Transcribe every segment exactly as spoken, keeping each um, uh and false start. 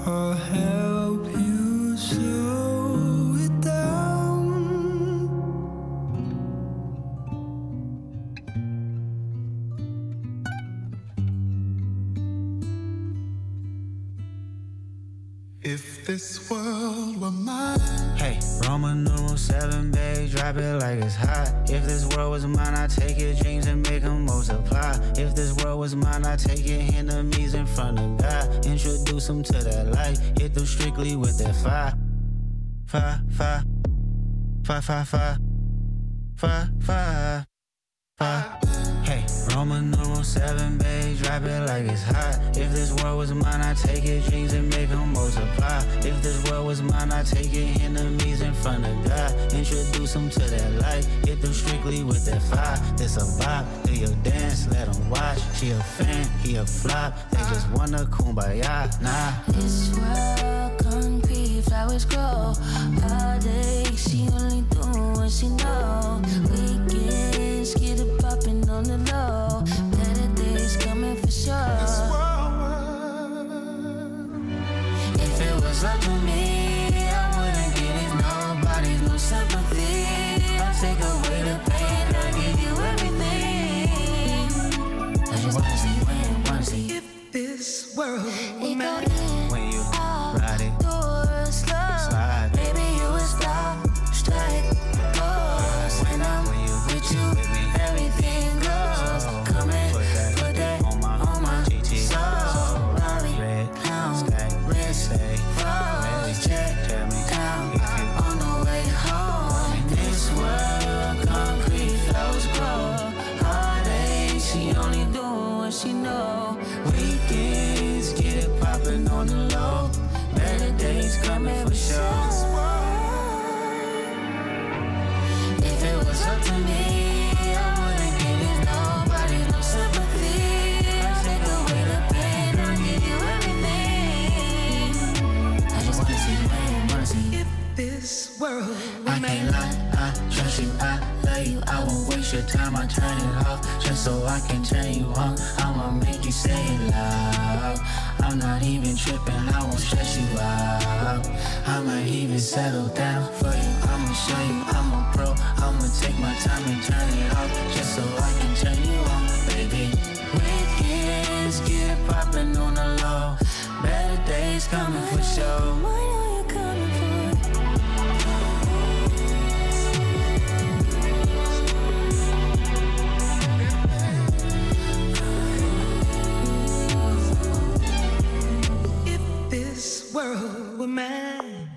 I'll help you slow it down. If this world were mine. Hey, Roman numeral seven, babe, drop it like it's hot. If this world was mine, I'd take your dreams and make them multiply. If this world was mine, I'd take your enemies in front of God. Introduce them to that light, hit them strictly with that fire. Fire, fire, fire, fire, fire, fire, fire, fire. Hey, Roman numeral seven, babe, drop it like it's hot. If this world was mine, I'd take your dreams and make them multiply. If this world was mine, I'd take your enemies in front of God. Introduce them to that light, hit them strictly with that fire. This a vibe, do your dance, let them watch. She a fan, he a flop, they just wanna kumbaya, nah. This world concrete, flowers grow. All day, she only do what she know. Weekends, get it poppin' on the low. Better days coming for sure. If it was up to me, I wouldn't give these nobodies no sympathy. I'll take away the pain, I'll give you everything. I just wanna see, wanna see. If this world were It go mine. in, When you out, ride it, door, slow. slide. Baby, you would stop, straight, goes. When I'm When you with you, with me, everything goes. Come in, put that, put that on my, on my G T. soul. Raleigh, Red, clown, stay, wrist, stay, froze, check, tell me down, if you on the way home. This world, concrete flows grow. All day, she only do what she know. Weekends, get it poppin' on the low. Better days coming for sure. If it was up to me, I wouldn't give these nobody no sympathy. I'll take away the pain, I'll give you everything. I just wanna see, wanna see. If this world were I mine. can't lie, I trust you, I love you. I won't waste your time, I turn it off just so I can turn you on. I'ma make you say it loud. I'm not even tripping, I won't stress you out. I might even settle down for you. I'ma show you I'm a pro. I'ma take my time and turn it off just so I can turn you on, baby. Weekends get it poppin' on the low. Better days coming for sure. What are you coming for? If this world were mine.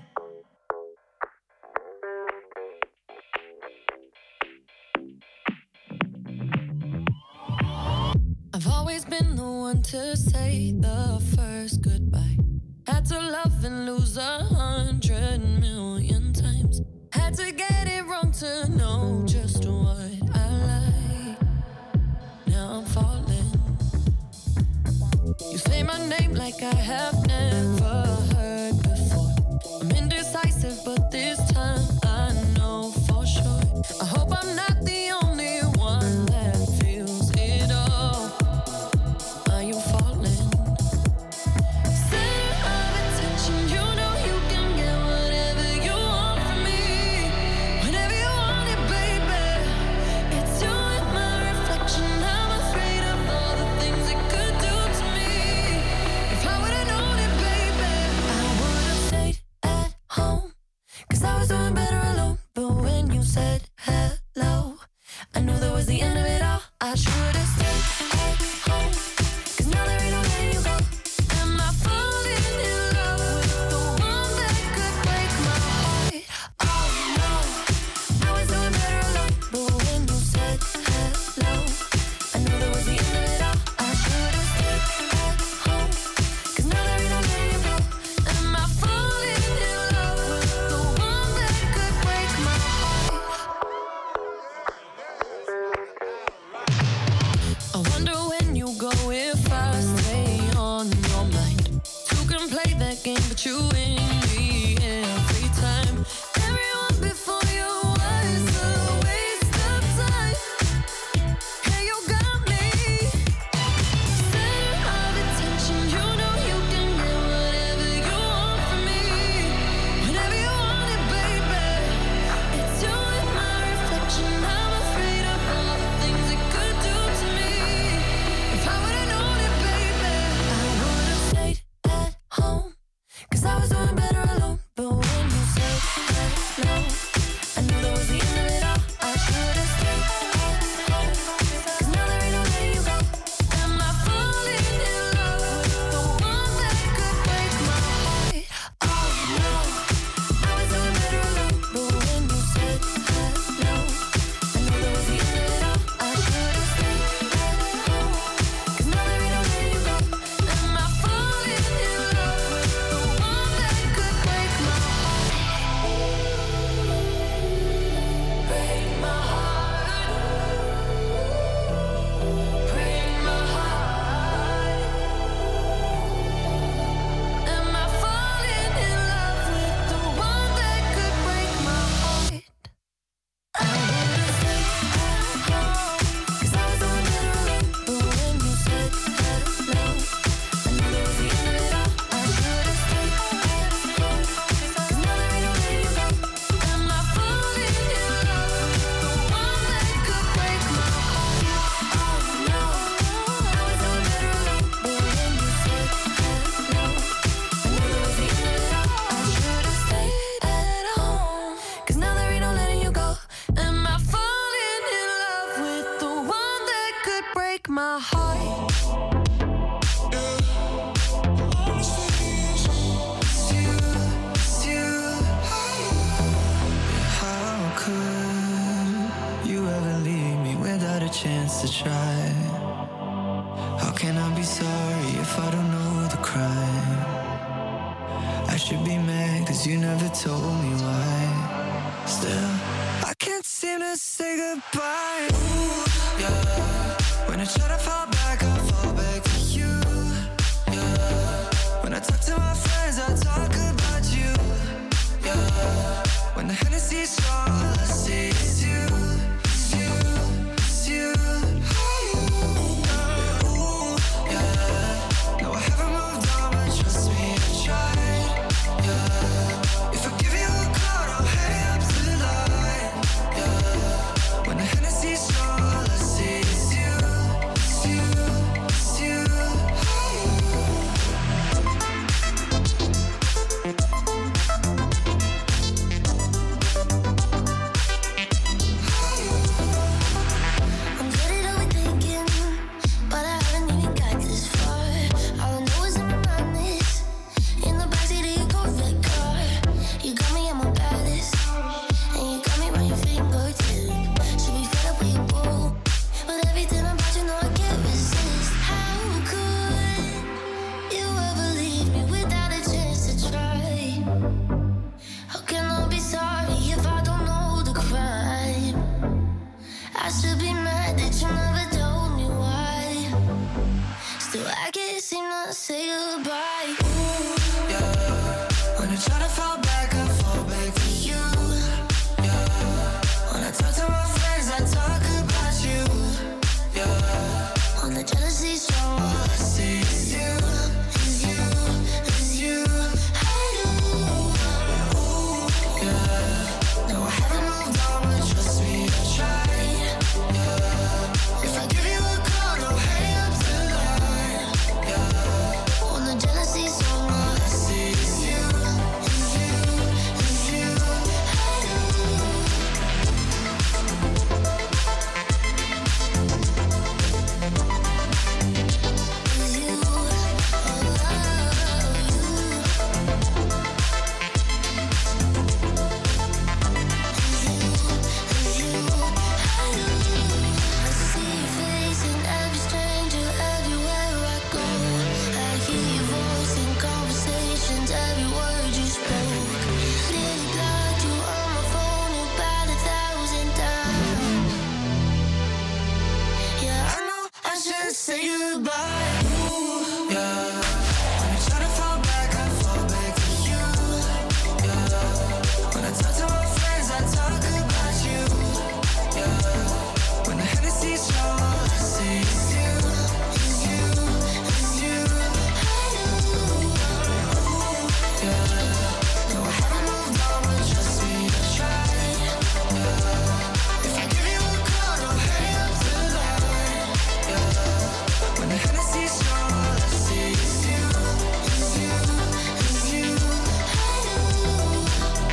I've always been the one to say the first goodbye. Had to love and lose a hundred million times. Had to get it wrong to know just what I like. Now I'm falling. You say my name like I have never heard before. I'm indecisive, but this time I know for sure. I hope I'm not the only one that feels it all. Are you falling? Center of attention, you know you can get whatever you want from me. Whenever you want it, baby. It's you and my reflection. I'm afraid of all the things it could do to me. If I would've known it, baby, I would've stayed at home. Cause I was doing better alone. But when you said hello, I knew that was the end of it all. I should've stayed at home. Cause now there ain't no letting you go. Am I falling in love with the one that could break my heart? Oh no, I was doing better alone. But when you said hello, I knew that was the end of it all. I should've stayed at home. Cause now there ain't no letting you go. Am I falling in love with the one that could break my heart? I wonder when you go if I stay on your mind. Two can play that game, but you win me every time. Everyone before you was a waste of time. Hey, you got me. Center of attention, you know you can get whatever you should be mad cause you never told me why. Still, I can't seem to say goodbye. Ooh, yeah. When I try to fall back, I fall back to you. Yeah. When I talk to my friends, I talk about you. Yeah. When the Hennessy's strong, all I see is you. It's you, it's you. Say goodbye. Ooh, yeah. When I try to fall back, I fall back to you. Yeah. When I talk to my friends, I talk about you. Yeah. When the jealousy's strong, all I see is you, is you, is you. I do. Ooh, yeah. No, I haven't moved on, but trust me, I tried. Yeah. If I give you a call, don't hang up the line. Yeah. When the jealousy's strong, all I see is you, is you, is you. I do. Is you, oh, is you, is you, I do. I see your face in every stranger, everywhere I go. I hear your voice in conversations, every word you spoke. Nearly blocked you on my phone about a thousand times. Yeah, I know I should say goodbye. Ooh, yeah. When I try to fall back, I fall back to you. Yeah. When I talk to my friends, I talk about you. Yeah. When the Hennessy's strong, all I see is you, is you, is you. I do. Ooh, yeah. No, I haven't moved on, but trust me, I tried. Yeah. If I give you a call, don't hang up the line. Yeah. When the Hennessy's strong, all I see is you, is you, is you. I do.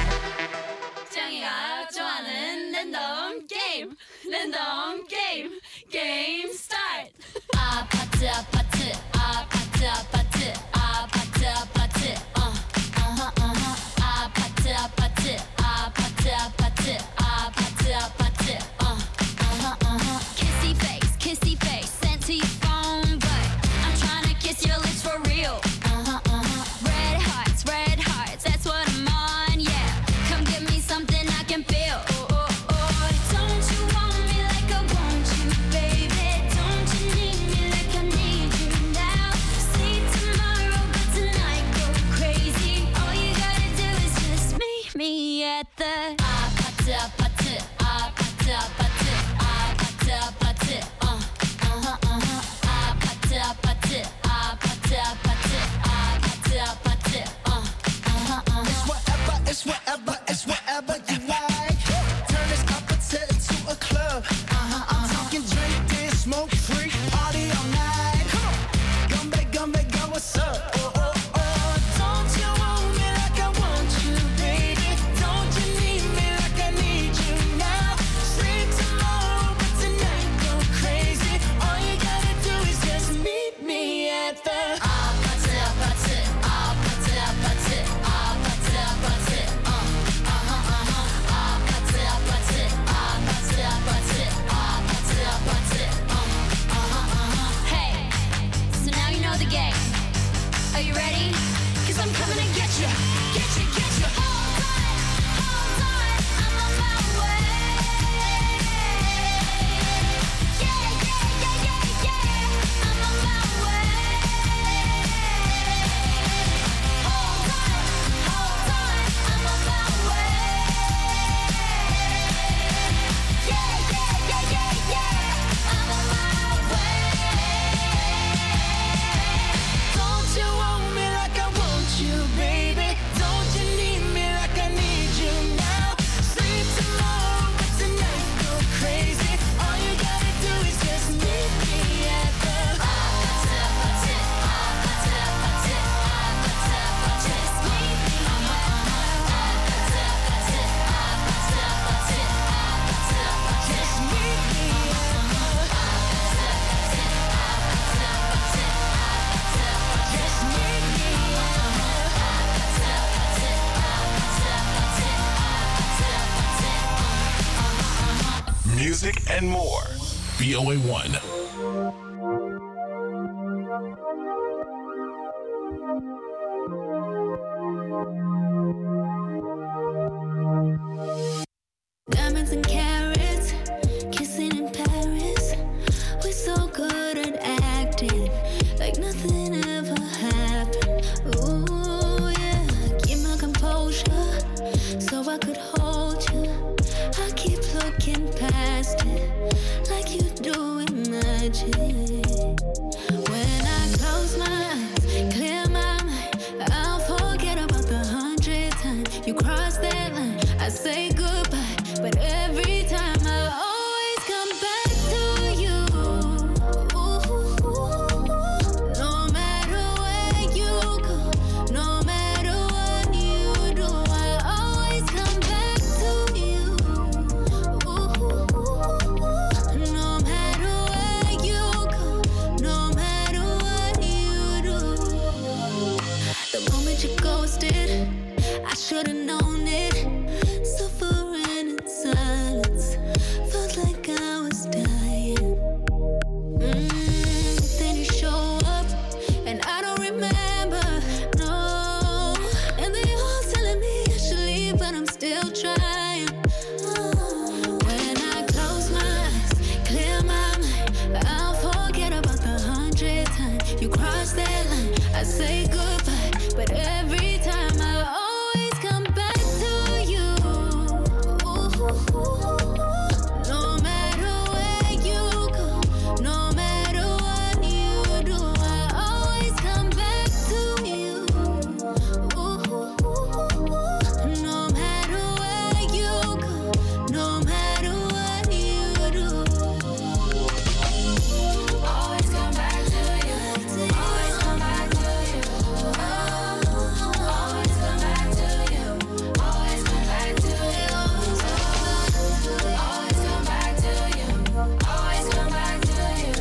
짱이가 좋아하는 랜덤 게임 랜덤 게임 게임 스타트 아파트 아파트 아파트 아파트 아파트 아파트 어 어허 어허 아파트 아파트 아파트 아파트 아파트 아파트 어 어허 어허 kissy face kissy face sent to your phone but I'm trying to kiss your lips for real uh-huh uh-huh red hearts red hearts that's what I'm on yeah come give me something I can feel oh oh oh don't you want me like I want you baby don't you need me like I need you now see tomorrow but tonight go crazy all you gotta do is just meet me at the 아파트 아파트 아파트 아파트 아파트 아파트 어 어허 어허 아파트 아파트 아파트 아파트 아파트 아파트 어 어허 어허 Whatever, it's whatever, it's whatever you like. Turn this opposite into a club. Uh-huh, I'm talking drink, dance, smoke, free, party all night. Come on, come back, come back, go, what's up? Oh, oh, oh, don't you want me like I want you, baby? Don't you need me like I need you now? Sleep tomorrow, but tonight go crazy. All you gotta do is just meet me at the 아파트 아파트 아파트 아파트 아파트 아파트 어 어허 어허 아파트 아파트 아파트 아파트 아파트 아파트 어 어허 어허 Hey so now you know the game Are you ready? Cause I'm coming to get you music, and more. V O A one. Diamonds and carrots, kissing in Paris. We're so good at acting like nothing ever happened. Ooh, yeah, keep my composure so I could hold you. I keep looking past it like you doing magic. When I close my eyes, clear my mind, I'll forget about the hundred times you cross that line. I say goodbye, but every time I always come back to you. Ooh, no matter where you go, no matter what you do, I always come back to you. Ooh, no matter where you go, no matter what you do. The moment you ghosted, I should've known it. Suffering in silence, felt like I was dying. Mm, but then you show up, and I don't remember, no. And they all telling me I should leave, but I'm still trying. When I close my eyes, clear my mind, I'll forget about the hundred times you cross that line. I say goodbye, but every time I always come back to you. No matter where you go, no matter what you do, I always come back to you. No matter where you go, no matter what you do, always come back to you. Always come back to you. Always come back to you. Always come back to you. Always come back to you. Always come back to you.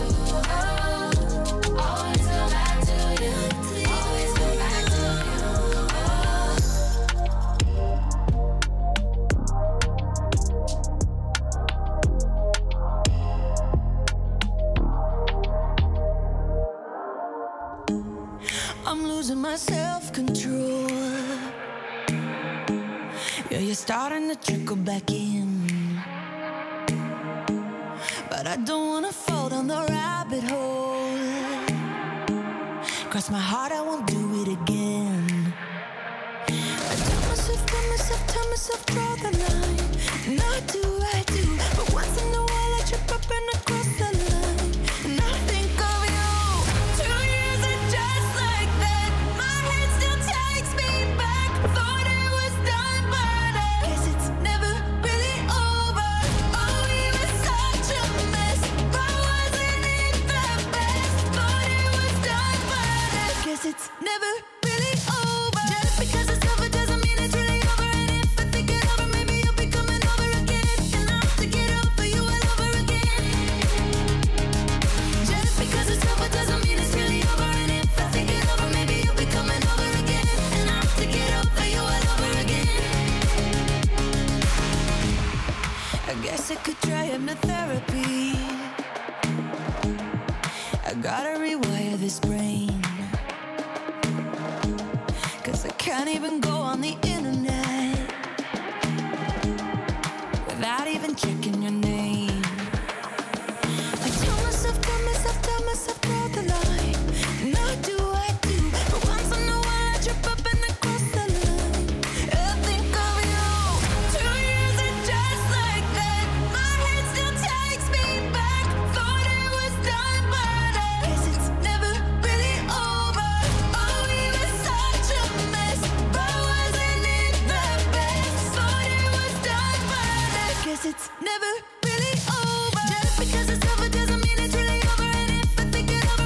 Always come back to you. Always come back to I'm losing my self-control. Yeah, you're starting to trickle back in, but I don't wanna fall down the rabbit hole. Cross my heart, I won't do it again. I tell myself, tell myself, tell myself, draw the line. Not do I do, but once in a while I trip up and I cross the line. And I think of you. Two years are just like that. My head still takes me back. Thought it was done, but I guess it's never really over. Oh, we were such a mess, but wasn't it the best? Thought it was done, but I guess it's never really over. Just because it's over doesn't mean it's really over. And if I think it over, maybe you'll be coming over again. And I'll have to get over you all over again. Just because it's over doesn't mean it's really over. And if I think it over, maybe you'll be coming over again. And I'll have to get over you all over again. I guess I could try hypnotherapy. I gotta rewire this brain, 'cause I can't even go on the internet without even checking your name. I tell myself, tell myself, tell myself, draw the line. Not do I do, but once in a while I trip up and I cross the line. I think of you. Two years are just like that. My head still takes me back. Thought it was done, but I guess it's never really over. Oh, we were such a mess, but wasn't it the best? Thought it was done, but I guess it's never really over. Just because it's over doesn't mean it's really over. And if I think it over,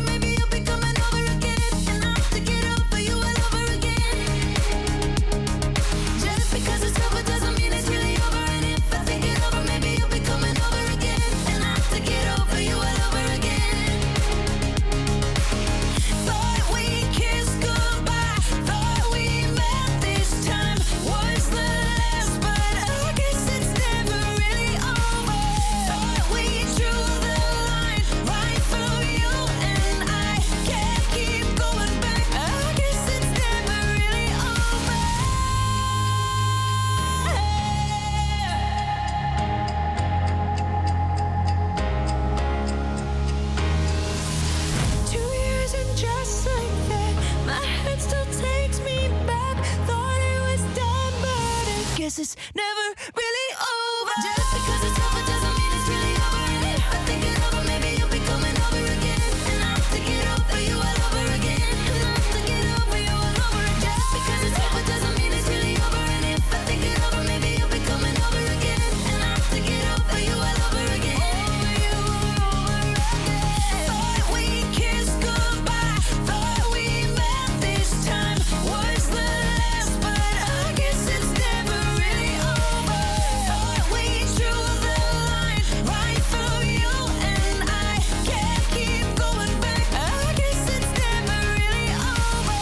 it's never really over. Just because it's over doesn't mean it's really over. And if I think it over, maybe you'll be coming over again. And I'll think it over you all over again. And I'll think it over you all over again. Just because it's over doesn't mean it's really over. And if I think it over, maybe you'll be coming over again. And I'll think it over you all over again. Over you all over again. Thought we kissed goodbye. Thought we met this time. Was the last, but I guess it's never really over. Thought we drew the line right through you and I. Can't keep going back. I guess it's never really over.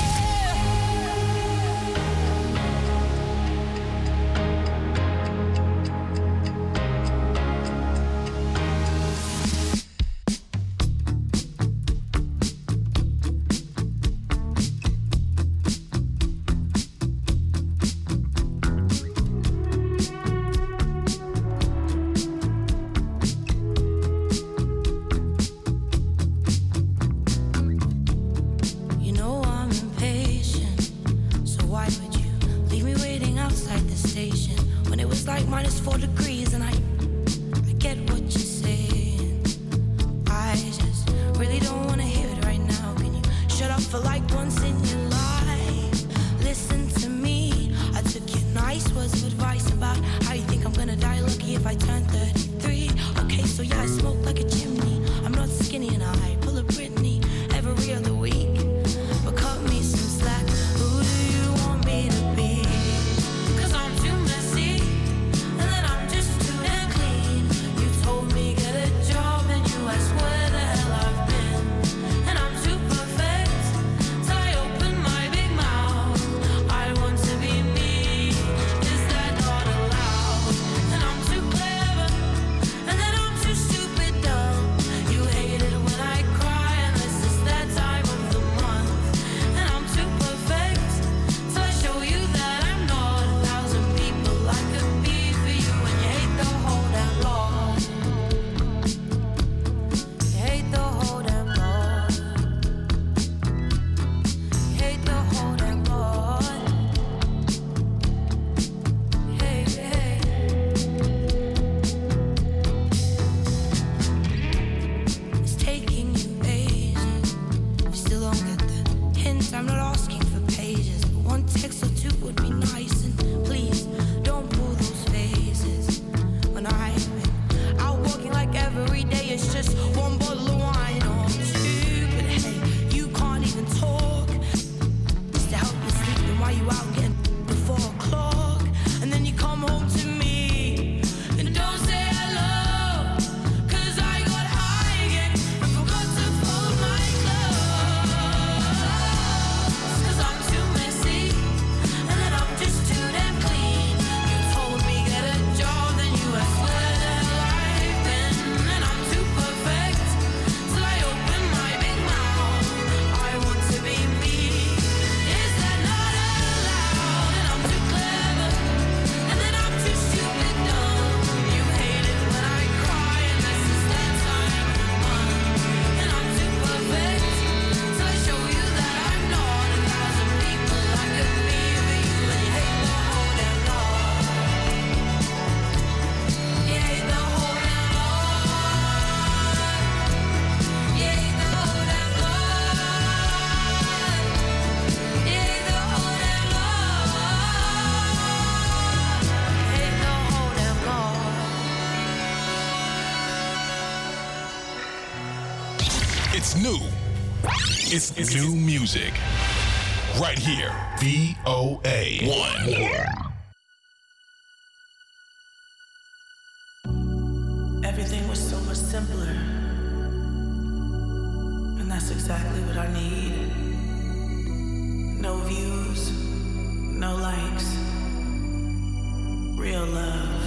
You know I'm impatient, so why would you leave me waiting outside the station when it was like minus four degrees and I, I get what you're saying. I just really don't want to hear it right now. Can you shut up for like once in your life? Listen to me. I took your nice words of advice about how you think I'm gonna die lucky if I turn thirty-three. Okay, so yeah, I smoke like a chimney. I'm not skinny and I pull a Britney every other week. But cut me some slack. Who do you want me to be? 'Cause I'm too messy, and then I'm just too damn clean. You told me get a job, and you asked where the hell I've been. And I'm too perfect, so I open my big mouth. I want to be me. Is that not allowed? And I'm too clever, and then I'm too stupid dumb. You hate it when I cry, and this is that time of the month. And I'm too perfect, so I show you that I'm not a thousand people I could be for you. And you hate the whole damn lot. You hate the whole damn lot. You hate the whole damn lot. Hey, hey. It's taking you ages. You still don't get the hint. I'm not asking for pages, but one text or two would be nice. And please don't pull those faces when I've been out walking like every day. It's just one bottle of wine or two. But hey, you can't even talk. Just to help you sleep, then why you out getting before o'clock? And then you come home to me and don't say hello. 'Cause I got high again and forgot to fold my clothes. 'Cause I'm too messy, and then I'm just too damn clean. You told me get a job, then you asked where the hell I've been. And I'm too perfect, so I open my big mouth. I want to be me. Is that not allowed? And I'm too clever, and then I'm too stupid dumb. You hate it when I cry, and this is that time of the month. And I'm too perfect, so I show you that I'm not a thousand people I could be for you. And you hate the whole damn lot. You hate the whole damn lot. You hate the whole damn lot. You hate the whole damn lot. You hate the whole damn lot. It's new. It's, new music. Right here. V O A one. Everything was so much simpler. And that's exactly what I need. No views, no likes. Real love.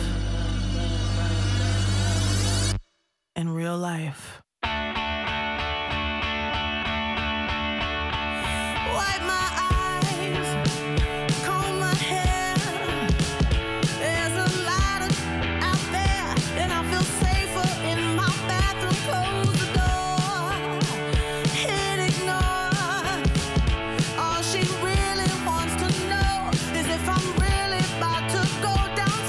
In real life. Wipe my eyes, comb my hair. There's a lot of out there, and I feel safer in my bathroom. Close the door, hit ignore. All she really wants to know is if I'm really about to go down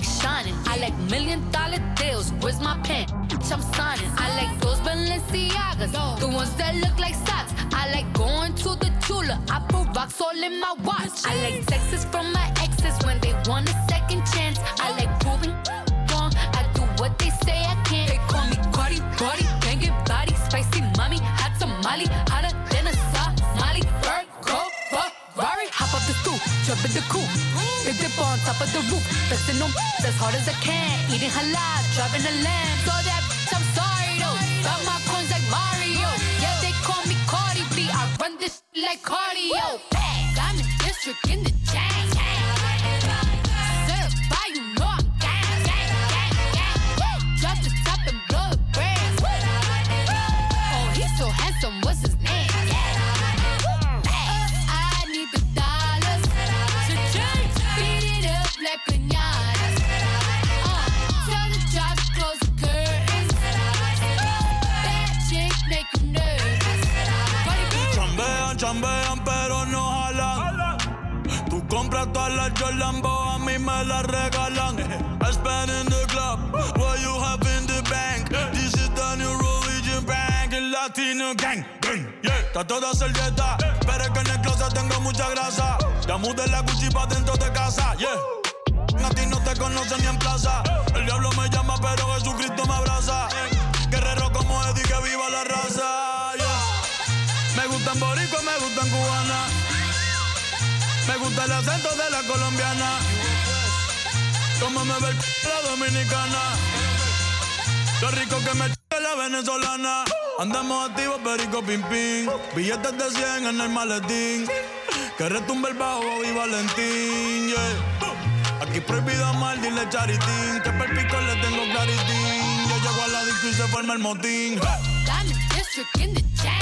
like shining. I like million dollar deals. Where's my pen? I'm signing. I like those Balenciagas, the ones that look like socks. I like going to the Tula. I put rocks all in my watch. I like texts from my exes when they want a second chance. I like proving wrong. I do what they say I can't. They call me Cardi, Cardi, banging body, spicy mommy, hot tamale, hotter than a Somali. Bird, go, Ferrari, hop up the stoop, jump in the coupe, big dip on top of the roof, flexing them as hard as I can, eating halal, driving a lamb. So that bitch, I'm sorry though. Got my coins like Mario. Yeah, they call me Cardi B. I run this shit like cardio. I'm in district in the chain. Certified, you know I'm gang, gang, gang, gang. Drop the top and blow the brand. Oh, he's so handsome. What's his name? I need the dollars to change. Beat it up like piñatas. Uh, tell the drop to close the curtains. That chick make you nervous. Chambean, chambean, pero no jalan. Tú compras todas las Jolambo, a mí me las regalan. I spend in the club, what you have in the bank. This is the new religion bank, el Latino gang. Yeah, está toda servieta, pero es que en el closet tengo mucha grasa. Ya mudé la Gucci pa' dentro de casa, yeah. A ti no te conocen ni en plaza. El diablo me llama, pero Jesucristo me abraza. Guerrero como Eddie, que viva la raza, yeah. Me gustan boricua, me gustan cubana. Me gusta el acento de la colombiana. Como me ve el c*** la dominicana. Lo rico que me ch** la venezolana. Andamos activos, perico, pim, pim. Billetes de cien en el maletín. Que retumbe el bajo y Valentín, yeah. Aquí prohibido amar, dile charitín. Que per pico le tengo claritín. Yo llego a la disco y se forma el motín. Diamond District in the chain.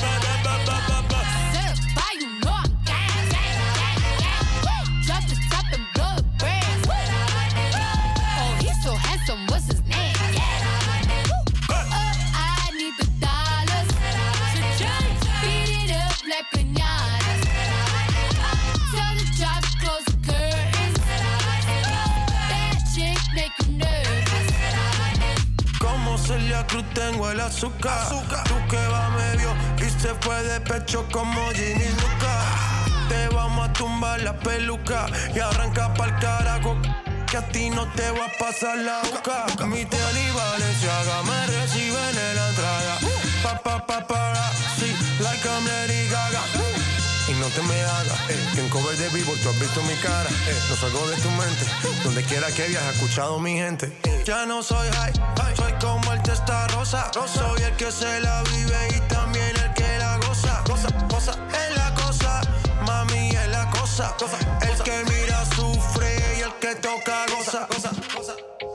Certified, you know I'm gang, gang, gang, gang. Drop the top and blow the brand. Oh, he's so handsome. What's his name? Uh, I need the dollars to change. Beat it up like piñatas. Tell the drop to close the curtains. That chick make you nervous. Como Celia Cruz tengo el azúcar. azúcar. Tú que va medio y se fue de pecho como Ginny Luca. Te vamos a tumbar la peluca y arranca pa'l carajo. Que a ti no te va a pasar la boca. Mi tele y Valenciaga me reciben en la entrada. Pa, pa, pa, para, sí, like I'm Lady Gaga. Y no te me hagas, eh, que en cover de vivo tú has visto mi cara, eh, no salgo de tu mente, donde quiera que viajes, escuchado mi gente. Ya no soy high, soy como el testa rosa, soy el que se la vive y también el que la goza, goza, goza, es la cosa, mami es la cosa, el que mira sufre y el que toca goza, goza, goza.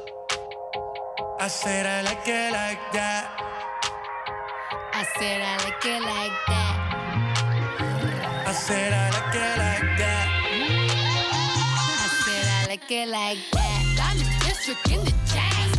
I said I like it like that. I said I like it like that. I said I like it like that. I said I like it like that. Diamond District in the chain.